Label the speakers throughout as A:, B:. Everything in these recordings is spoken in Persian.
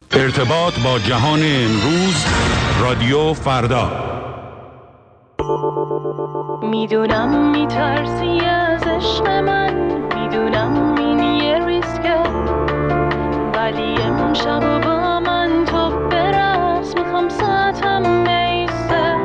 A: ارتباط با جهان امروز، رادیو فردا.
B: میدونم میترسی از عشق من، میدونم این یه ریسکه، ولی امشب و با من تو برقص، میخوام ساعتم میسته.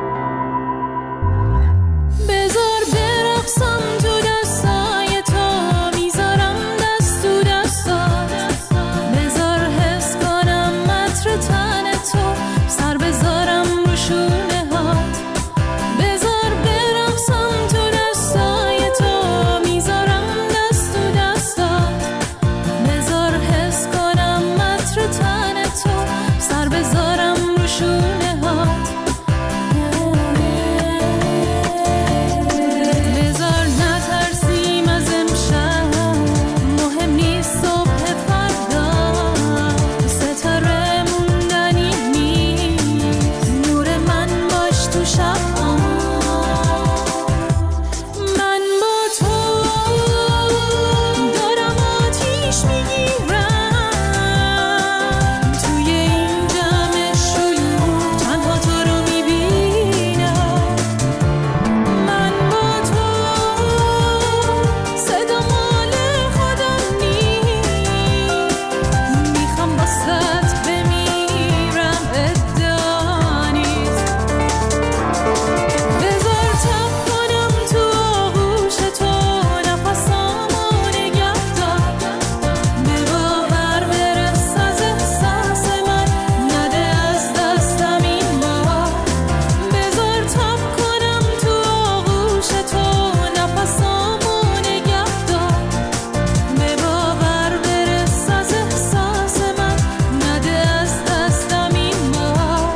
B: بذار برقصم تو دستای تو، میذارم دست تو دستات، بذار حس کنم عطر تن تو، سر بذارم رو شونه هات. بذار برقصم تو دستای تو، میذارم دست تو دستات، بذار حس کنم عطر تن تو، سر بذارم رو شونه هات. بذار نترسیم از امشب، مهم نیست صبح فردا، ستاره موندنی نیست، نور من باش تو شب. من با تو دارم آتیش میگیرم، توی این جمع شلوغ تنها تو رو میبینم. من با تو صدا مال خودم نیست، میخوام باست بمیرم، ادعا نیست. بذار تب کنم تو آغوش تو، نفسامو نگه دار، به باور برس از احساس من، نده از دستم این بار. بذار تب کنم تو آغوش تو، نفسامو نگه دار، به باور برس از احساس من، نده از دستم این بار.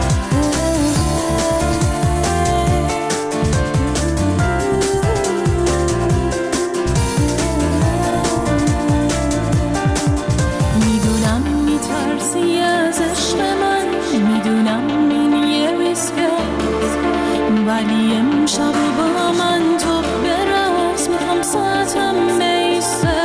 B: میدونم میترسی از عشق من، میدونم این یه ریسکه، ولی امشب با من تو برقص، میخوام ساعتم میسته.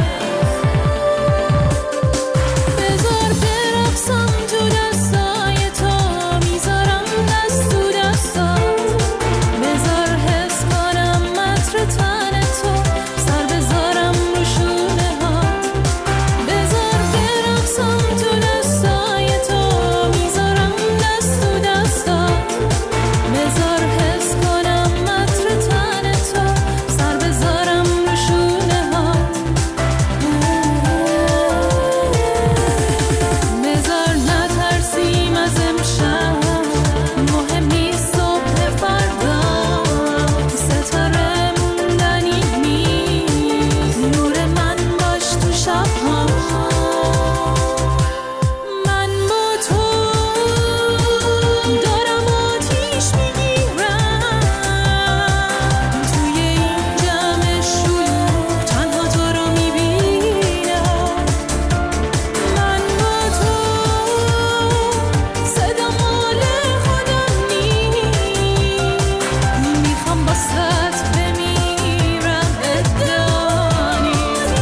B: بذار برقصم تو دستای تو، میذارم دست تو دستات، بذار حس کنم عطر تن تو، سر بذارم رو شونه هات. بذار برقصم تو دستای تو، میذارم دست تو دستات، بذار حس کنم عطر تن تو، سر بذارم رو شونه هات. بذار نترسیم از امشب، مهم نیست صبح فردا، ستاره موندنی نیست، نور من باش تو شب‌ها. من با تو دارم آتیش میگیرم، توی این جمع شلوغ تنها تو رو میبینم. من با تو صدا مال خودم نیست، میخوام باست بمیرم، ادعا نیست.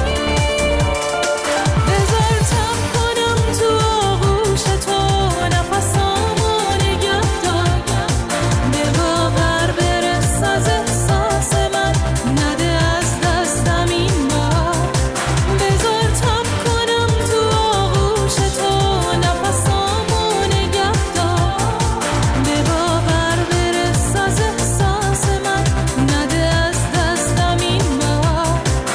B: بذار تب کنم تو آغوش تو، نفسامو نگه دار، به باور برس از احساس من، نده از دستم این بار. بذار تب کنم تو آغوش تو، نفسامو نگه دار، به باور برس از احساس من، نده از دستم این بار.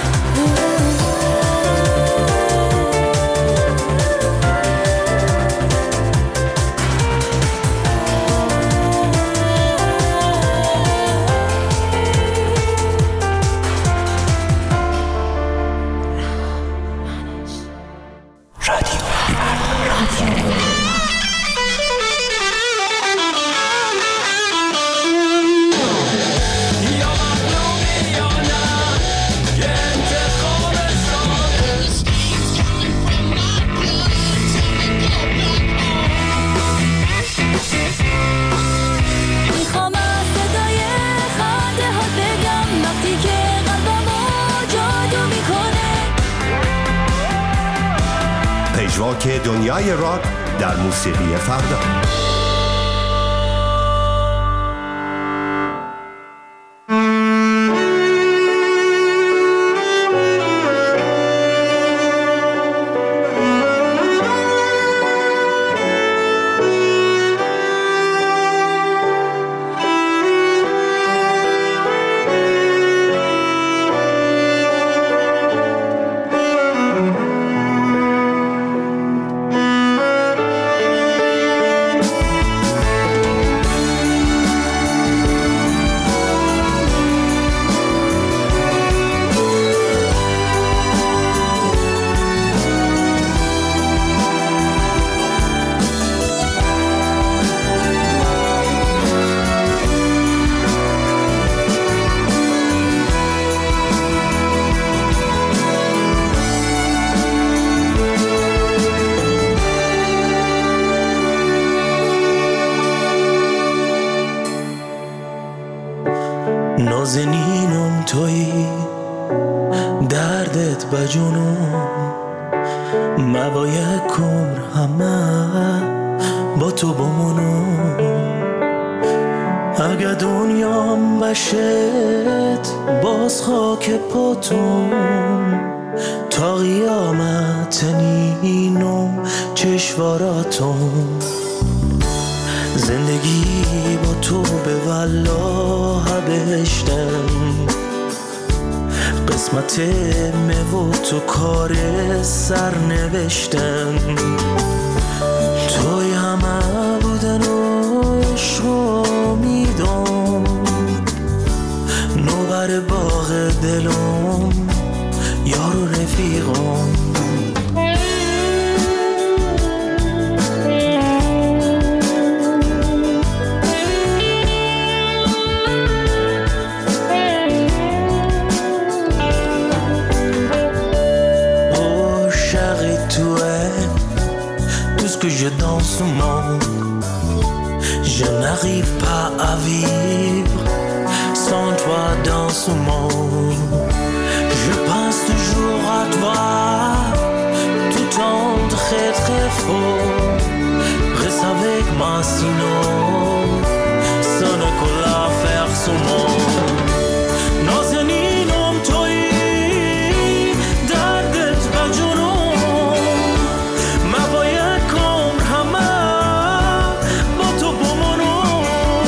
B: میخوام از صدای خنده ها بگم، وقتی که قلبمو جادو میکنه.
C: پژواک دنیای راک در موسیقی فردا.
D: نازنینم تویی دردت بجونم موای کمر همه با تو بمونم اگه دنیام بشت باز خاک پاتون تا قیامت نینم چشواراتم زندگی با تو به والله بهشتم قسمت و تو کار سر نوشتم توی همه بودن و عشق و امیدم نوبر باغ دلم یار و رفیقم que je danse ce monde je n'arrive pas à vivre sans toi dans ce monde je pense toujours à toi tout en très très fort reste avec moi sinon ce n'est que l'affaire ce monde نازنینم تویی دردت بجونم موای کمر همه با تو بمونم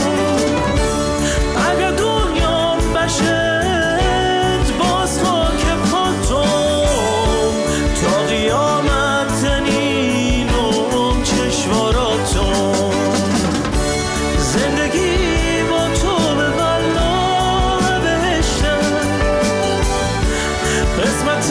D: اگه دنیام بشت باز خاک پاتم تا قیامت نینم چشواراتم زندگی با تو به والله بهشتم قسمت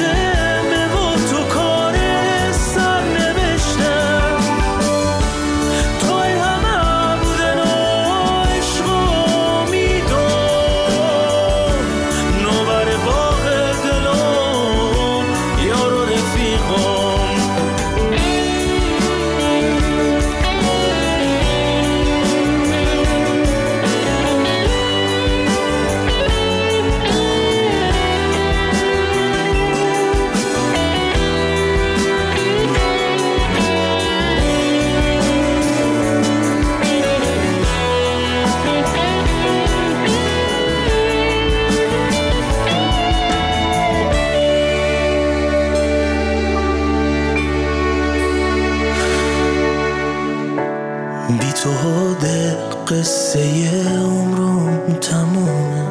D: بی تو دل قصه عمرم تمومه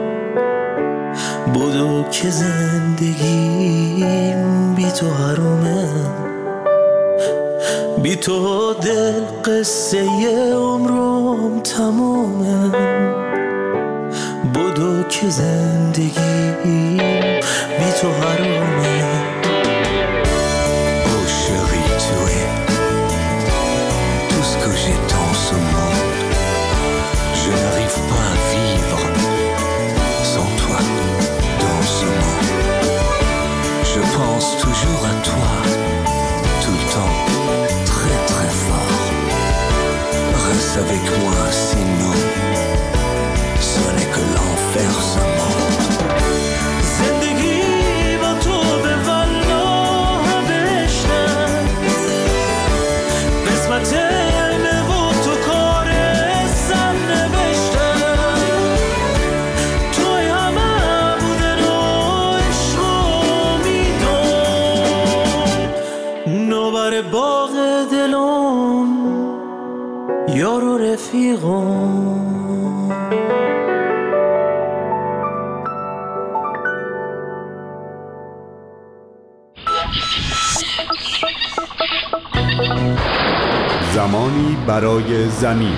D: بدو که زندگیم بی تو حرومه بی تو دل قصه عمرم تمومه بدو که زندگیم بی تو حرومه
E: Je n'arrive pas à vivre sans toi dans ce monde. Je pense toujours à toi, tout le temps, très très fort. Reste avec moi, sinon, ce n'est que l'enfer ce monde.
D: قسمت نوبر باغ دلم یار و رفیقم.
A: زمانی برای زمین.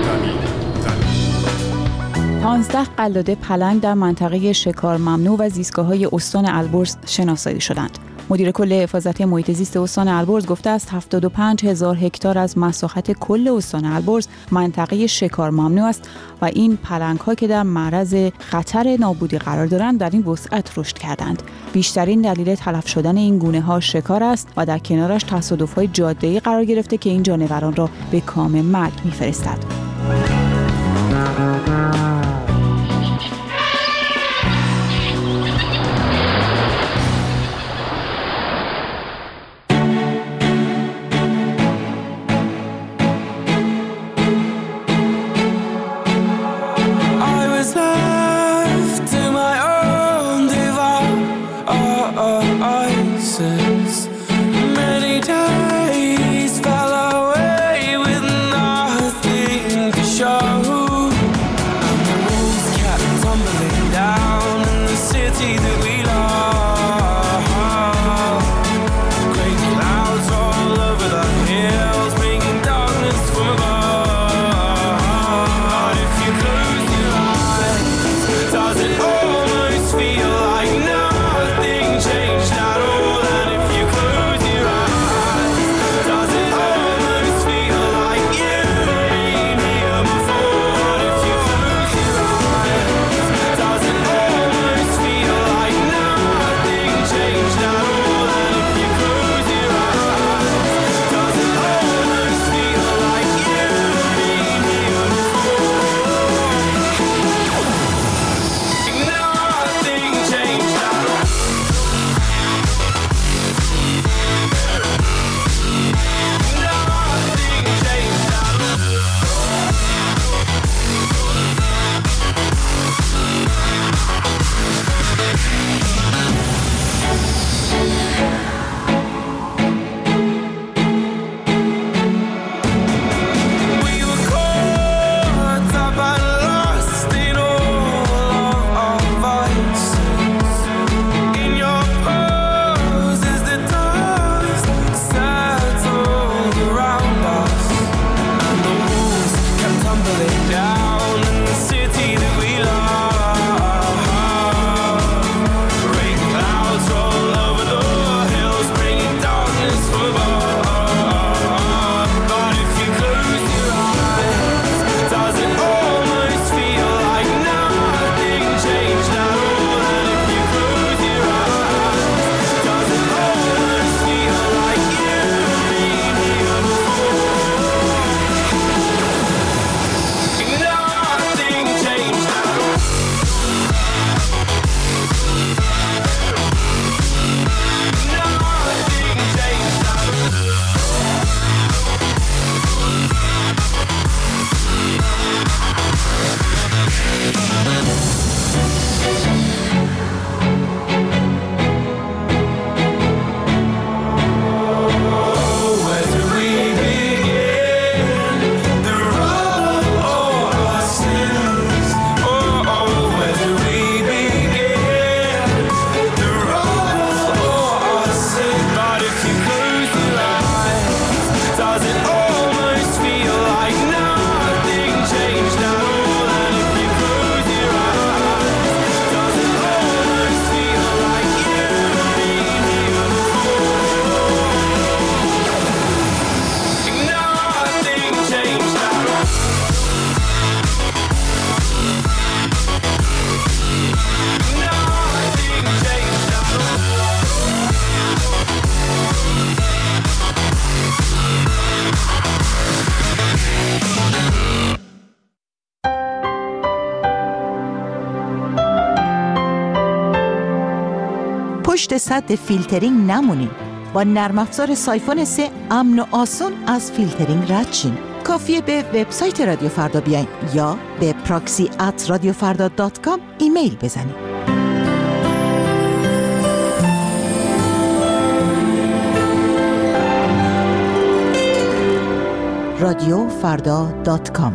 C: 15 قلاده پلنگ در منطقه شکار ممنوع و زیستگاه‌های استان البرز شناسایی شدند. مدیر کل حفاظت محیط زیست استان البرز گفته است 75,000 هکتار از مساحت کل استان البرز منطقه شکار ممنوع است و این پلنگ‌ها که در معرض خطر نابودی قرار دارند در این وسعت رشد کردند. بیشترین دلیل تلف شدن این گونه‌ها شکار است و در کنارش تصادف‌های جاده‌ای قرار گرفته که این جانوران را به کام مرگ می‌فرستد.
F: پشت سد فیلترینگ نمونین. با نرم افزار سایفون 3 امن و آسون از فیلترینگ رد شین. کافیه به وبسایت رادیو فردا بیاین یا به proxy@radiofarda.com ایمیل بزنید. radiofrda.com.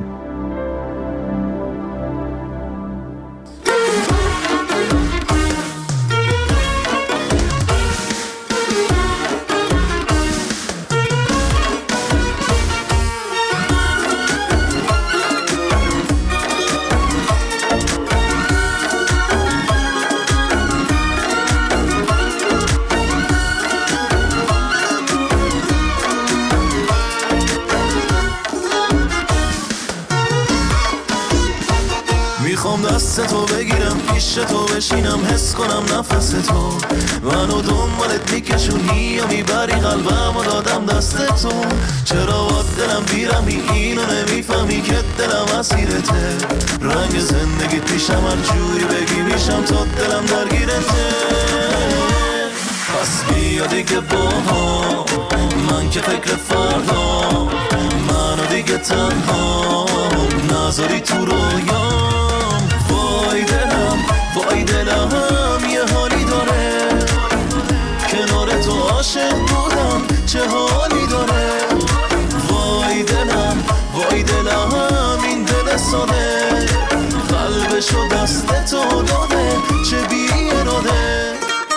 D: میخوام دست تو بگیرم، پیش تو بشینم، حس کنم نفس تو منو دنبالت میکشونی یا میبری قلبم و دادم دست تو. چرا با دلم بیرمی اینو نمیفهمی که دلم اسیرته، رنگ زندگی پیشم هر جوری بگی میشم تا دلم درگیرته. پس بیا دیگه با من که فکر فردا، منو دیگه تنها نذاری تو رویام. وای دلم یه حالی داره، کنار تو عاشق بودم چه حالی داره. وای دلم این دل ساده، قلبشو دست تو داده چه بی اراده.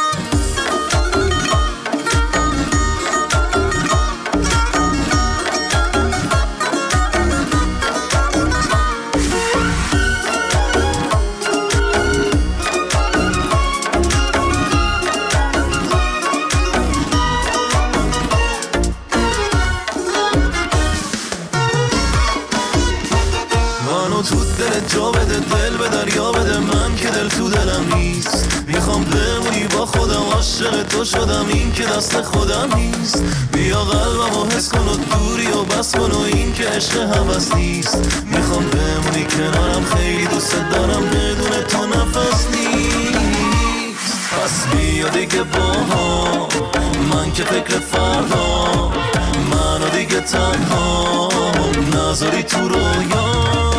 D: تو دلت جا بده، دل به دریا بده، من که دل تو دلم نیست. میخوام بمونی با خودم، عاشق تو شدم این که دست خودم نیست. بیا قلبمو حس کن و دوری و بس کن و این که عشق هوس نیست. میخوام بمونی کنارم، خیلی دوست دارم، بدون تو نفس نیست. پس بیا دیگه با من که فکر فردا، منو دیگه تنها نذاری تو رویام.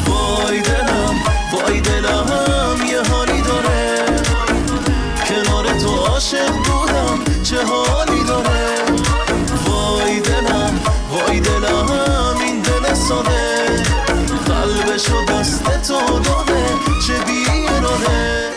D: وای دلم یه حالی داره، کنار تو عاشق بودم چه حالی داره. وای دلم این دل ساده، قلبشو دست تو داده چه بی اراده.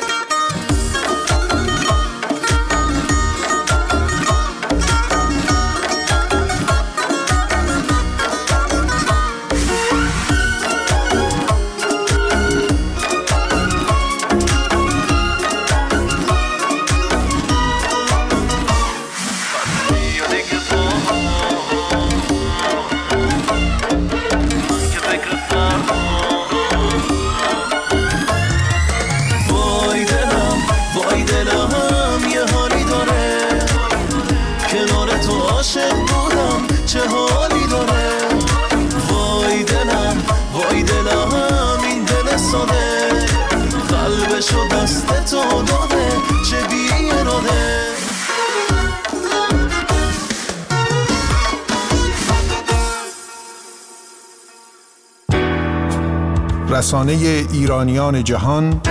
D: عاشق بودم چه حالی داره. وای دلم این دل ساده، قلبشو دست تو داده چه بی اراده.
G: رسانه ایرانیان جهان،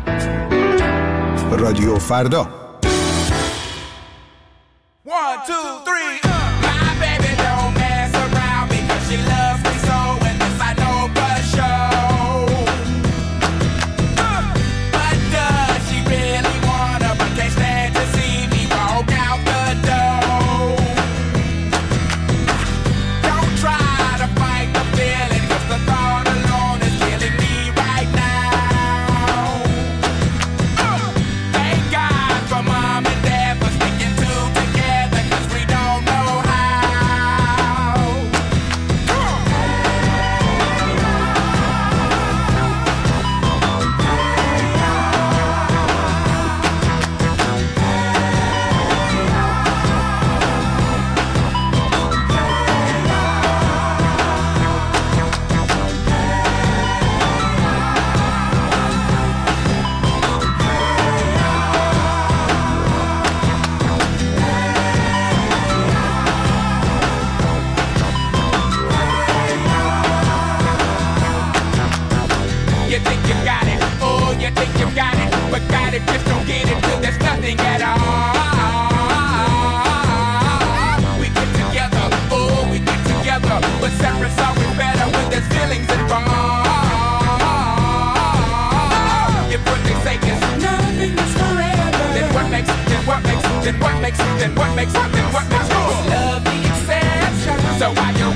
G: رادیو فردا.
H: 1 2 3 My baby don't mess around because she loves me so, and this I know for sure. But does she really wanna, but can't stand to see me walk out the door. Don't try to fight the feeling, cause the thought alone is killing me right now. Thank God for mom and dad for sticking two together, cause we don't know how. You think you got it, oh, you think you got it, but got it, just don't get it till there's nothing at all. We get together, oh, we get together, but separate makes something, what makes something, what makes cool? Love the exception. So why yo,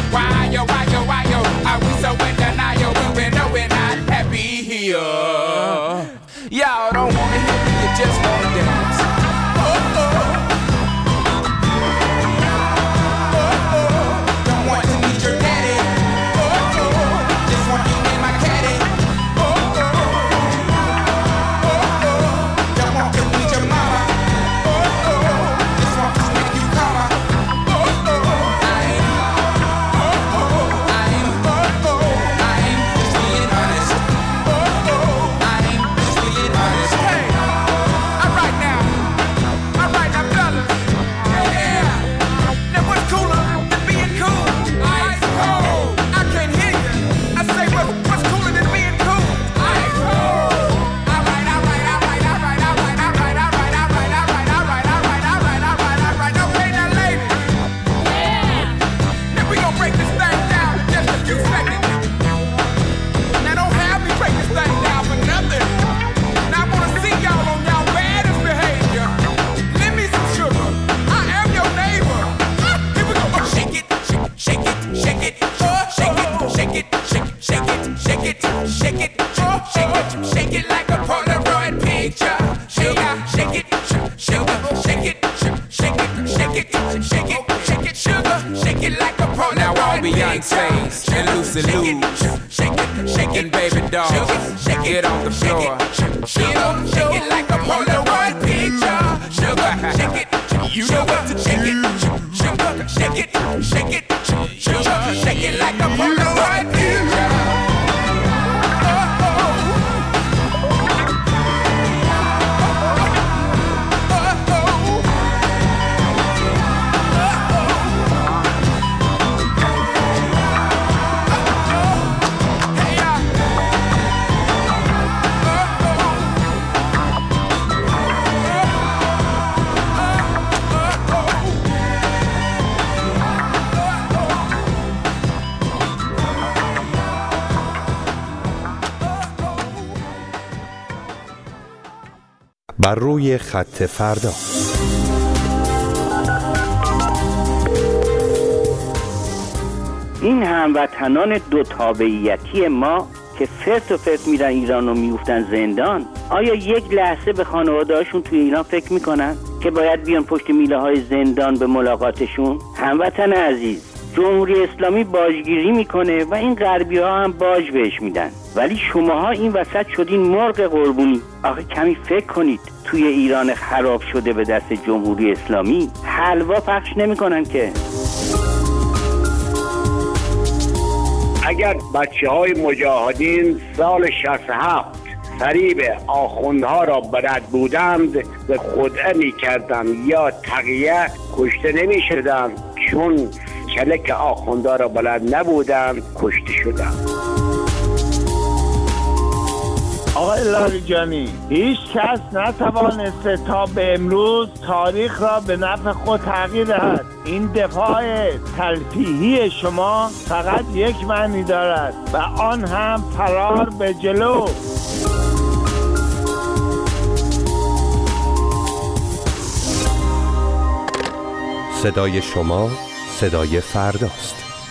H: are we so in denial when we know we're not happy here? Y'all don't wanna hear me, you just wanna dance. Don't want to meet your daddy. Just want you in my caddy. Don't want to meet your mama. Just want to make you come. I ain't just being honest. I ain't just being honest. Hey, all right now, fellas. Yeah. Now what's cooler than being cool? Ice cold. I can't hear you. I say what's cooler than being cool? Ice cold. All right. Okay, now ladies. Yeah. Now we gon' break this thing down in just a few seconds. Now don't have me break this thing down for nothing. Now I wanna see y'all on y'all baddest behavior. Lend me some sugar. I am your neighbor. Here we go. Shake it, shake it, shake it, shake it, shake it, shake it, shake it, shake it, shake it, shake it like a Polaroid picture. Sugar, shake it, sugar, shake it, shake it, shake it, shake it, shake it, sugar, shake it like a Polaroid picture. Now all Beyonce's and Lucy Lou's shaking baby dolls, get on the floor. Shake it like a Polaroid picture. Sugar, shake it, sugar, shake it, sugar, shake it, shake it, sugar, shake it like a Polaroid picture.
I: بر روی خط فردا.
J: این هموطنان دو تابعیتی ما که فرت و فرت میرن ایران و میفتن زندان، آیا یک لحظه به خانواده‌هاشون توی ایران فکر میکنن که باید بیان پشت میله های زندان به ملاقاتشون؟ هموطن عزیز، جمهوری اسلامی باجگیری میکنه و این غربی ها هم باج بهش میدن، ولی شماها این وسط شدین مرغ قربونی. آخه کمی فکر کنید، توی ایران خراب شده به دست جمهوری اسلامی حلوا پخش نمیکنن که.
K: اگر بچه‌های مجاهدین سال 67 فریب آخوندها را بلد بودند به خدعه می‌کردند یا تقیه، کشته نمی‌شدند، چون کلک آخوندها را بلد نبودند کشته شدند.
L: آقای لاریجانی، هیچ کس نتوانسته تا به امروز تاریخ را به نفع خود تغییر دهد. این دفاع تلفیحی شما فقط یک معنی دارد و آن هم فرار به جلو.
I: صدای شما صدای فرداست.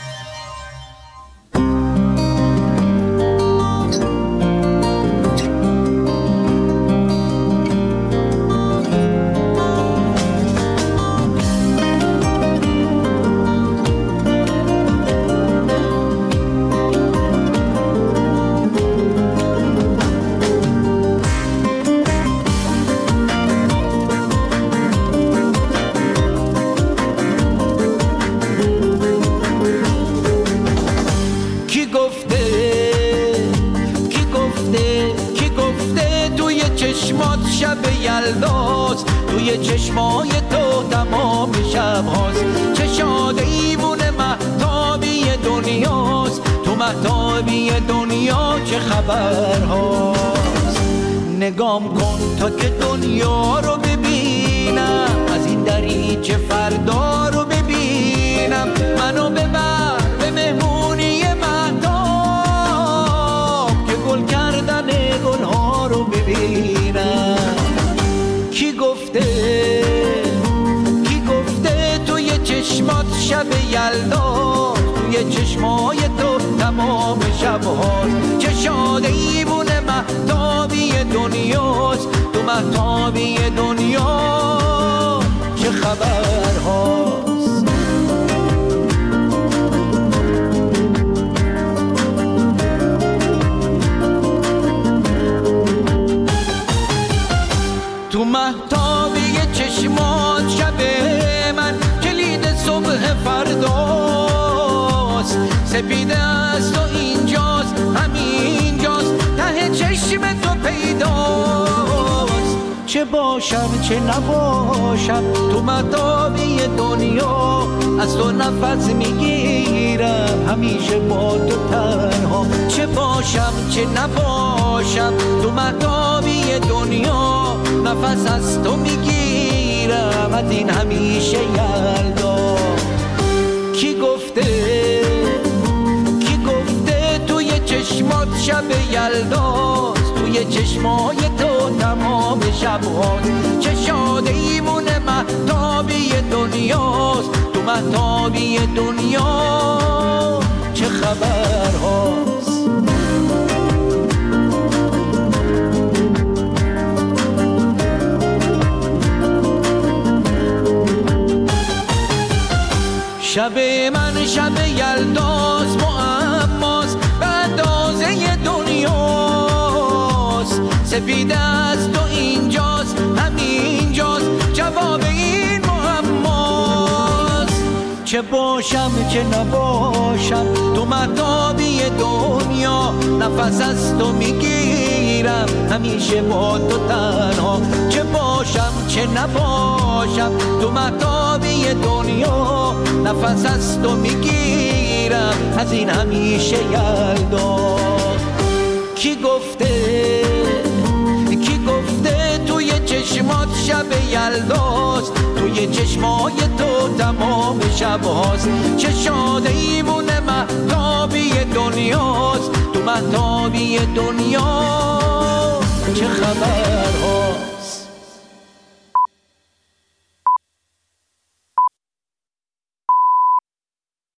M: توی چشمای تو تمام شب هاست، چه شاد ایوون مهتابی دنیاست، تو مهتابی دنیا چه خبر هاست. نگام کن تا که دنیا رو ببینم، از این دریچه فردا رو ببینم، منو ببر به مهمونی مهتاب که گل کردن گلها رو ببینم. کی گفته شب یلدا توی چشمای تو تمام شب هاست. چه شاده ایوونه مهتابی دنیاست، تو مهتابی دنیا چه خبر هاست. تو مهتابی چشمات شب من کلید صبح فرداست. سپیده است و اینجاست، همینجاست، ته چشم تو پیداست. چه باشم چه نباشم تو مهتابی دنیا، از تو نفس میگیرم همیشه با تو تنها. چه باشم چه نباشم تو مهتابی دنیا، نفس از تو میگیرم از این همیشه یلدا. کی گفته توی چشمات شب یلداست، توی چشمای تو تمام شب هاست. چه شاده ایمونه مهتابی دنیاست، تو مهتابی دنیا چه خبر هاست. شب من شب یلداست، معماست به اندازه دنیاست. سپیده است و اینجاست، همینجاست، جواب این معماست. چه باشم چه نباشم تو مهتابی دنیا، نفس از تو میگیرم همیشه با تو تنها. چه باشم چه نباشم تو مهتابی دنیا، نفس از تو میگیرم از این همیشه یلدا. کی گفته توی چشمات شب یلداست، توی چشمای تو تمام شب هاست. چه شاده ایمونه مهتابی دنیاست، تو مهتابی دنیا چه خبر هاست.